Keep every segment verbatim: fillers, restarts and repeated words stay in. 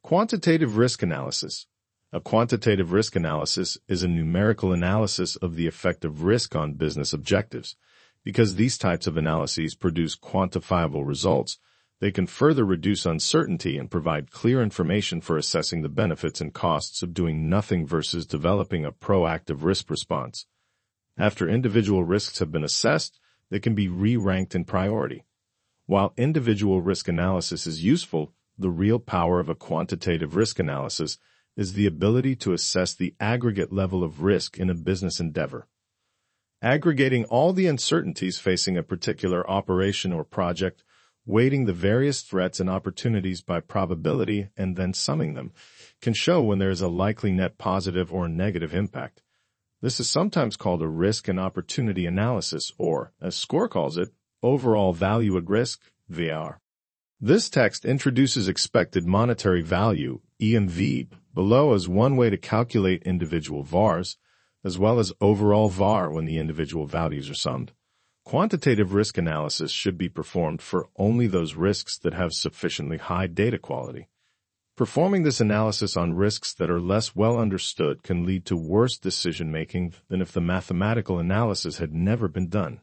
Quantitative risk analysis. A quantitative risk analysis is a numerical analysis of the effect of risk on business objectives. Because these types of analyses produce quantifiable results, they can further reduce uncertainty and provide clear information for assessing the benefits and costs of doing nothing versus developing a proactive risk response. After individual risks have been assessed, they can be re-ranked in priority. While individual risk analysis is useful, the real power of a quantitative risk analysis is the ability to assess the aggregate level of risk in a business endeavor. Aggregating all the uncertainties facing a particular operation or project, weighting the various threats and opportunities by probability, and then summing them, can show when there is a likely net positive or negative impact. This is sometimes called a risk and opportunity analysis, or, as SCORE calls it, overall value at risk, V A R. This text introduces expected monetary value, E M V, below as one way to calculate individual V A Rs, as well as overall V A R when the individual values are summed. Quantitative risk analysis should be performed for only those risks that have sufficiently high data quality. Performing this analysis on risks that are less well understood can lead to worse decision-making than if the mathematical analysis had never been done.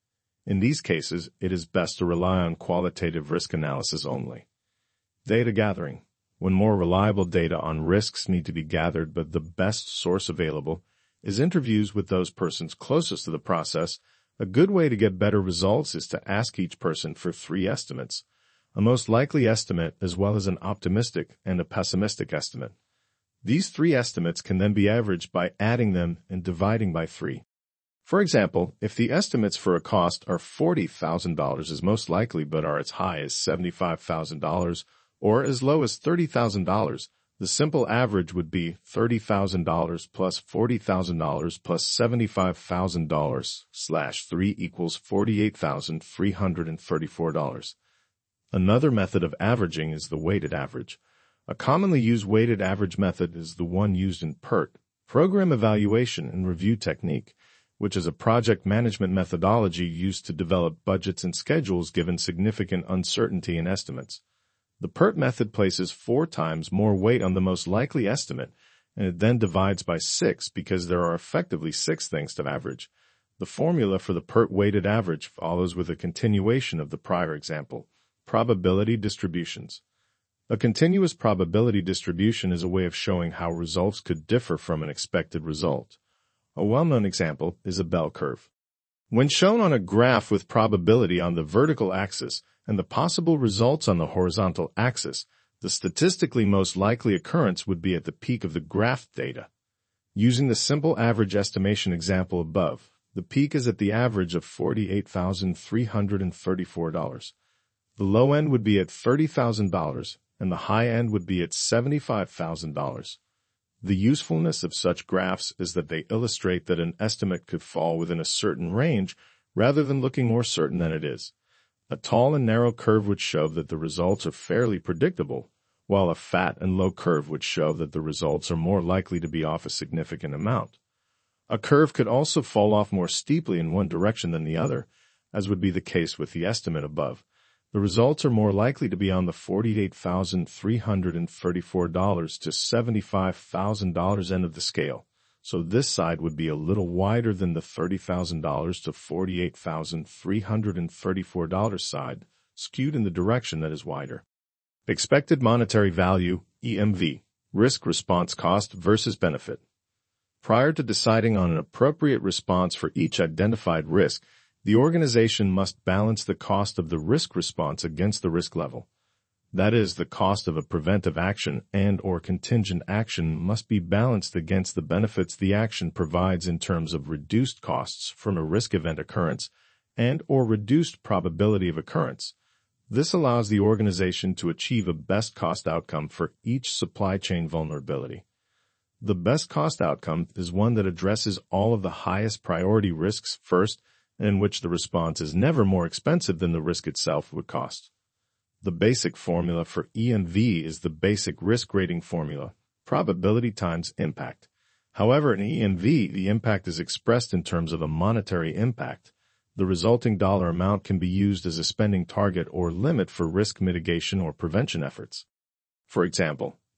In these cases, it is best to rely on qualitative risk analysis only. Data gathering. When more reliable data on risks need to be gathered but the best source available is interviews with those persons closest to the process, a good way to get better results is to ask each person for three estimates, a most likely estimate as well as an optimistic and a pessimistic estimate. These three estimates can then be averaged by adding them and dividing by three. For example, if the estimates for a cost are forty thousand dollars as most likely but are as high as seventy-five thousand dollars or as low as thirty thousand dollars, the simple average would be thirty thousand dollars plus forty thousand dollars plus seventy-five thousand dollars slash three equals forty-eight thousand three hundred thirty-four dollars. Another method of averaging is the weighted average. A commonly used weighted average method is the one used in PERT, Program Evaluation and Review Technique, which is a project management methodology used to develop budgets and schedules given significant uncertainty in estimates. The PERT method places four times more weight on the most likely estimate, and it then divides by six because there are effectively six things to average. The formula for the PERT weighted average follows with a continuation of the prior example. Probability distributions. A continuous probability distribution is a way of showing how results could differ from an expected result. A well-known example is a bell curve. When shown on a graph with probability on the vertical axis and the possible results on the horizontal axis, the statistically most likely occurrence would be at the peak of the graph data. Using the simple average estimation example above, the peak is at the average of forty-eight thousand three hundred thirty-four dollars. The low end would be at thirty thousand dollars, and the high end would be at seventy-five thousand dollars. The usefulness of such graphs is that they illustrate that an estimate could fall within a certain range rather than looking more certain than it is. A tall and narrow curve would show that the results are fairly predictable, while a fat and low curve would show that the results are more likely to be off a significant amount. A curve could also fall off more steeply in one direction than the other, as would be the case with the estimate above. The results are more likely to be on the forty-eight thousand three hundred thirty-four dollars to seventy-five thousand dollars end of the scale, so this side would be a little wider than the thirty thousand dollars to forty-eight thousand three hundred thirty-four dollars side, skewed in the direction that is wider. Expected monetary value, E M V, risk response cost versus benefit. Prior to deciding on an appropriate response for each identified risk, the organization must balance the cost of the risk response against the risk level. That is, the cost of a preventive action and or contingent action must be balanced against the benefits the action provides in terms of reduced costs from a risk event occurrence and or reduced probability of occurrence. This allows the organization to achieve a best cost outcome for each supply chain vulnerability. The best cost outcome is one that addresses all of the highest priority risks first, and in which the response is never more expensive than the risk itself would cost. The basic formula for E M V is the basic risk rating formula, probability times impact. However, in E M V, the impact is expressed in terms of a monetary impact. The resulting dollar amount can be used as a spending target or limit for risk mitigation or prevention efforts. For example,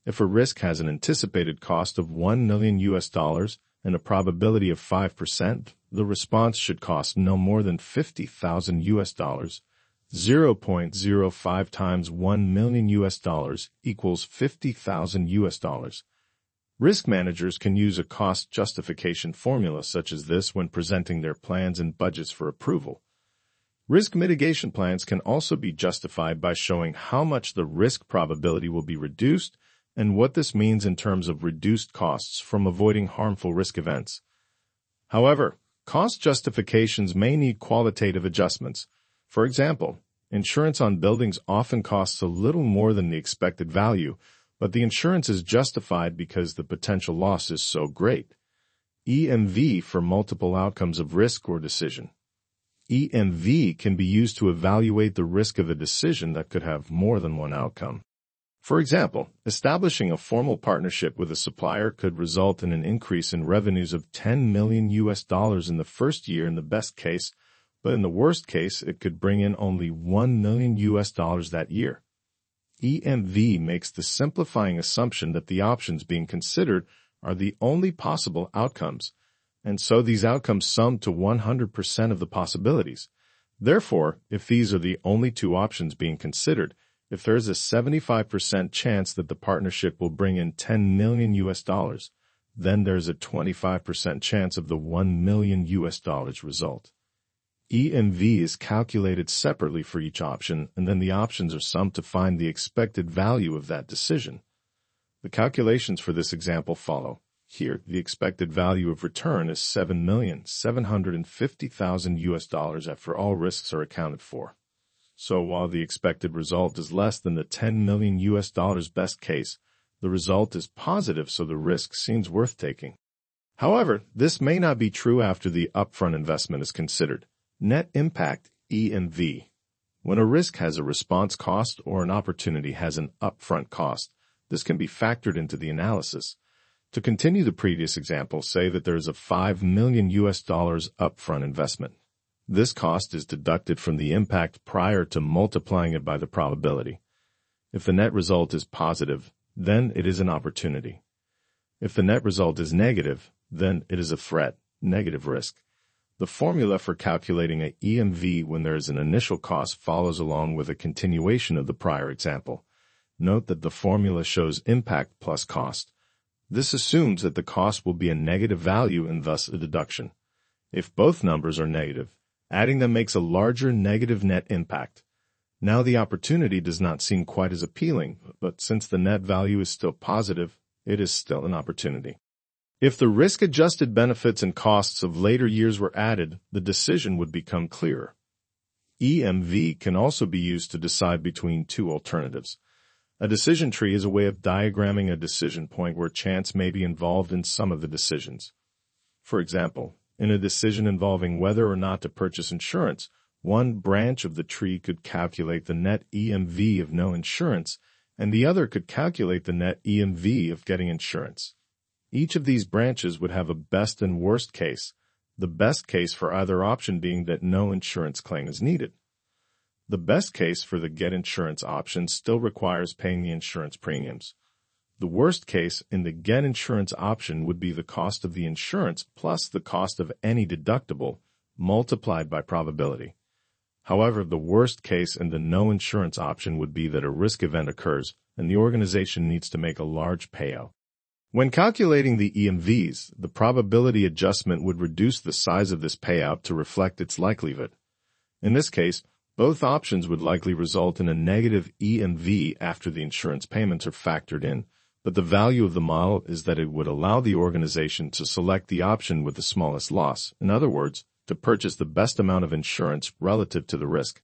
If a risk has an anticipated cost of one million U S dollars and a probability of five percent, the response should cost no more than fifty thousand U S dollars. zero point zero five times one million U S dollars equals fifty thousand U S dollars. Risk managers can use a cost justification formula such as this when presenting their plans and budgets for approval. Risk mitigation plans can also be justified by showing how much the risk probability will be reduced and what this means in terms of reduced costs from avoiding harmful risk events. However, cost justifications may need qualitative adjustments. For example, insurance on buildings often costs a little more than the expected value, but the insurance is justified because the potential loss is so great. E M V for multiple outcomes of risk or decision. E M V can be used to evaluate the risk of a decision that could have more than one outcome. For example, establishing a formal partnership with a supplier could result in an increase in revenues of ten million U S dollars in the first year in the best case, but in the worst case, it could bring in only one million U S dollars that year. E M V makes the simplifying assumption that the options being considered are the only possible outcomes, and so these outcomes sum to one hundred percent of the possibilities. Therefore, if these are the only two options being considered, if there is a seventy-five percent chance that the partnership will bring in ten million U S dollars, then there's a twenty-five percent chance of the one million U S dollars result. E M V is calculated separately for each option, and then the options are summed to find the expected value of that decision. The calculations for this example follow. Here, the expected value of return is seven million seven hundred fifty thousand U S dollars after all risks are accounted for. So while the expected result is less than the ten million U S dollars best case, the result is positive, so the risk seems worth taking. However, this may not be true after the upfront investment is considered. Net impact, E M V. When a risk has a response cost or an opportunity has an upfront cost, this can be factored into the analysis. To continue the previous example, say that there is a five million U S dollars upfront investment. This cost is deducted from the impact prior to multiplying it by the probability. If the net result is positive, then it is an opportunity. If the net result is negative, then it is a threat, negative risk. The formula for calculating a E M V when there is an initial cost follows along with a continuation of the prior example. Note that the formula shows impact plus cost. This assumes that the cost will be a negative value and thus a deduction. If both numbers are negative, adding them makes a larger negative net impact. Now the opportunity does not seem quite as appealing, but since the net value is still positive, it is still an opportunity. If the risk-adjusted benefits and costs of later years were added, the decision would become clearer. E M V can also be used to decide between two alternatives. A decision tree is a way of diagramming a decision point where chance may be involved in some of the decisions. For example, in a decision involving whether or not to purchase insurance, one branch of the tree could calculate the net E M V of no insurance, and the other could calculate the net E M V of getting insurance. Each of these branches would have a best and worst case, the best case for either option being that no insurance claim is needed. The best case for the get insurance option still requires paying the insurance premiums. The worst case in the get insurance option would be the cost of the insurance plus the cost of any deductible multiplied by probability. However, the worst case in the no insurance option would be that a risk event occurs and the organization needs to make a large payout. When calculating the E M Vs, the probability adjustment would reduce the size of this payout to reflect its likelihood. In this case, both options would likely result in a negative E M V after the insurance payments are factored in, but the value of the model is that it would allow the organization to select the option with the smallest loss, in other words, to purchase the best amount of insurance relative to the risk.